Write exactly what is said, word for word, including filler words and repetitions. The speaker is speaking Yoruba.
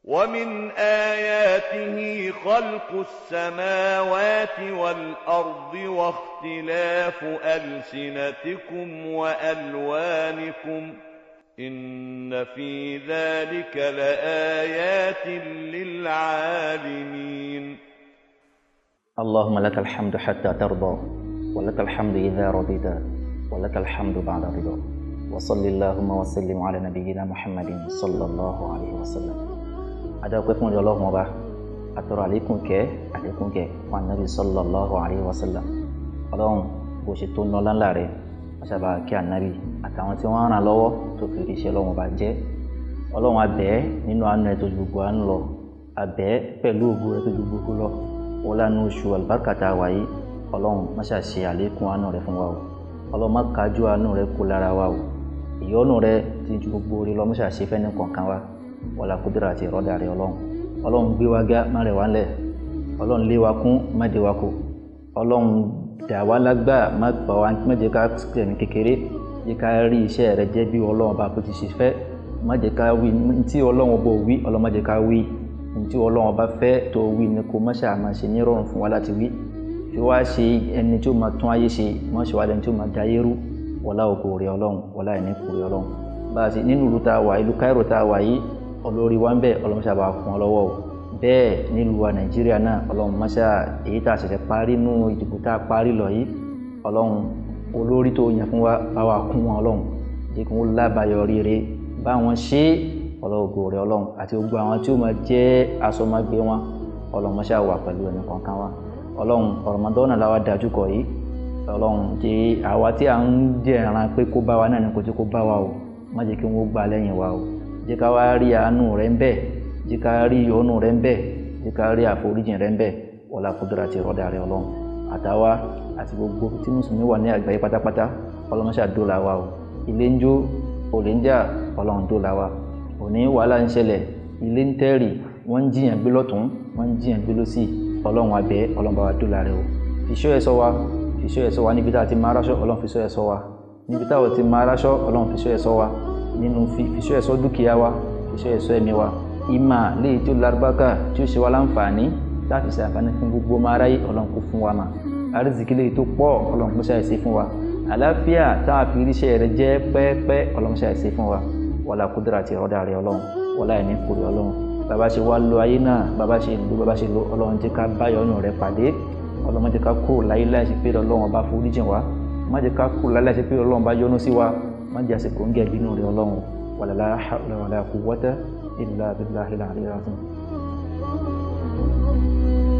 ومن آياته خلق السماوات والأرض واختلاف ألسنتكم وألوانكم إن في ذلك لآيات للعالمين. اللهم لك الحمد حتى ترضى ولك الحمد إذا رضيت ولك الحمد بعد رضا وصل اللهم وسلم على نبينا محمد صلى الله عليه وسلم. adakwe fún Ọlọ́run Ọba atọrọ àlékún kẹ́ àlékún kẹ́ fún Ànábì sallallahu alaihi wasallam. Ọlọ́run bó ṣe tó nọlá ńlá rẹ̀ ọṣàbà kí Ànábì àtàwọn tí wọ́n ràn lọ́wọ́ tó fi rí iṣẹ́ Ọlọ́run Ọba jẹ́. Ọlọ́run abẹ́ nínú àánú ẹ̀ tó ju gbogbo àánú lọ, abẹ́ pẹ̀lú ògo ẹ̀ tó ju gbogbo lọ. Wọ́n lánú oṣù àlùbáríkà wà yìí, Ọlọ́run má ṣe ṣe àlékún àánú rẹ̀ fún wa o. Ọlọ́run má kájú àánú rẹ̀ kó lára wa o. Ìyọ́nú rẹ̀ ti ju gbogbo orí lọ, má ṣe ṣe fẹ́ni kọ̀ọ̀kan wa. Wala kudrati roda rẹ̀ Ọlọ́run. Ọlọ́run gbé wa ga má rẹ̀ wá ńlẹ̀. Ọlọ́run lé wa kún má dé wa kù. Ọlọ́run dá wa lágbà má pa wa má jẹ́ ká tẹ̀mí kékeré. Jẹ́ ká rí iṣẹ́ rẹ̀ jẹ́ bí Ọlọ́run bá kó ti ṣe fẹ́. Má jẹ́ ká wí tí Ọlọ́run bó wí, Ọlọ́run má jẹ́ ká wí. Tí Ọlọ́run bá fẹ́ tó wí ni kó má ṣe máa ṣe ní rọrùn fún wa láti wí. Fi wá ṣe ẹni tí ó máa tún ayé ṣe, má ṣe wá lẹ́ni tí ó máa dá ayé rú. Wala ògo rẹ̀ Ọlọ́run, wala ẹni kú rẹ̀ Ọlọ́run. Bá a ṣe nínú ìlú tá a wà, ìlú Cairo tá a wà yìí, olórí wa ń bẹ Ọlọ́run ṣàbà fún ọ lọ́wọ́ o. Bẹ́ẹ̀ nílùú wa Nàìjíríà náà Ọlọ́run máṣá èyí tá a ṣẹ̀ṣẹ̀ parí nínú ìdìbò tá a parí lọ yìí, Ọlọ́run olórí tó yàn fún wa bá wa kún wọn Ọlọ́run, jẹ́ kí wọ́n lábàáyọ rere bá wọn ṣe ọlọ́gò rẹ̀ Ọlọ́run àti gbogbo àwọn tí ó máa jẹ́ asọmọgbé wọn Ọlọ́run máṣá wà pẹ̀lú ẹni kọ̀ọ̀kan wa. Ọlọ́run Ramadan la wa dájú kọ yìí, Ọlọ́run jẹ́ àwa tí à ń jẹ́ ẹran pé kó bá wa náà ní kó tí kó bá wa o, má jẹ́ kí wọ́n gbà lẹ́yìn wa o. Jẹ́ ká wá rí àánú rẹ̀ ń bẹ, jẹ́ ká rí ìyọ́nú rẹ̀ ń bẹ, jẹ́ ká rí àforíjìn rẹ̀ ń bẹ. Wala kudrati roda rẹ̀ Ọlọ́run àtàwa àti gbogbo tí mùsùlùmí wà ní àgbáyé pátápátá Ọlọ́run máṣá dóòlà wa o. Ilé ń jó olè ń jà Ọlọ́run dóòlà wa. Òní wàhálà ń ṣẹlẹ̀, ilé ń tẹ́rì, wọ́n ń jiyàn gbé lọ́tún, wọ́n ń jiyàn gbé lọ́sì. Ọlọ́run abẹ́ Ọlọ́run bá wa dóòlà rẹ̀ o. Fìṣọ́ ẹ̀ ṣọ́ wa, fìṣọ́ ẹ̀ ṣọ́ wa níbi tá a ti máa ráṣọ́ Ọlọ́run fìṣọ́ ẹ̀ ṣọ́ wa, níbi tá a ti máa ráṣọ́ Ọlọ́run fìṣọ́ ẹ̀ ṣọ́ wa, nínú fìṣọ́ ẹ̀ ṣọ́ dúkìá wa, fìṣọ́ ẹ̀ ṣọ́ ẹ̀mí wa. Ìmà léyìí tí ó lárúbákà tí ó ṣe wá láǹfààní láti ṣe àǹfààní fún gbogbo ọmọ aráyé Ọlọ́run kó fún wa mà. Àrísìkí léyìí tó pọ̀ Ọlọ́run kó ṣàìsí fún wa. Àlàáfíà táwọn fi ríṣẹ́ rẹ̀ jẹ́ pẹ́ẹ́pẹ́ Ọlọ́run ṣàìsí fún wa. Wala kudrati roda rẹ̀ Ọlọ́run, wala ẹni kúrò Ọlọ́run. Bàbá ṣe wá lo ayé náà, bàbá ṣe lo bàbá ṣe lo Ọlọ́run jẹ́ ká báyọ̀nù rẹ̀ pàdé. Ọlọ́run má jẹ́ ká kúrò láyé láìsí pé Ọlọ́run bá foríjìn wa, má jẹ́ ká kúrò láyé láìsí pé Ọlọ́run bá yọ́nú sí wa, má jẹ́ àsìkò ń gẹ̀ bínú rẹ̀ Ọlọ́run. Wala la hawla wala quwwata illa billahil aliyyil azim.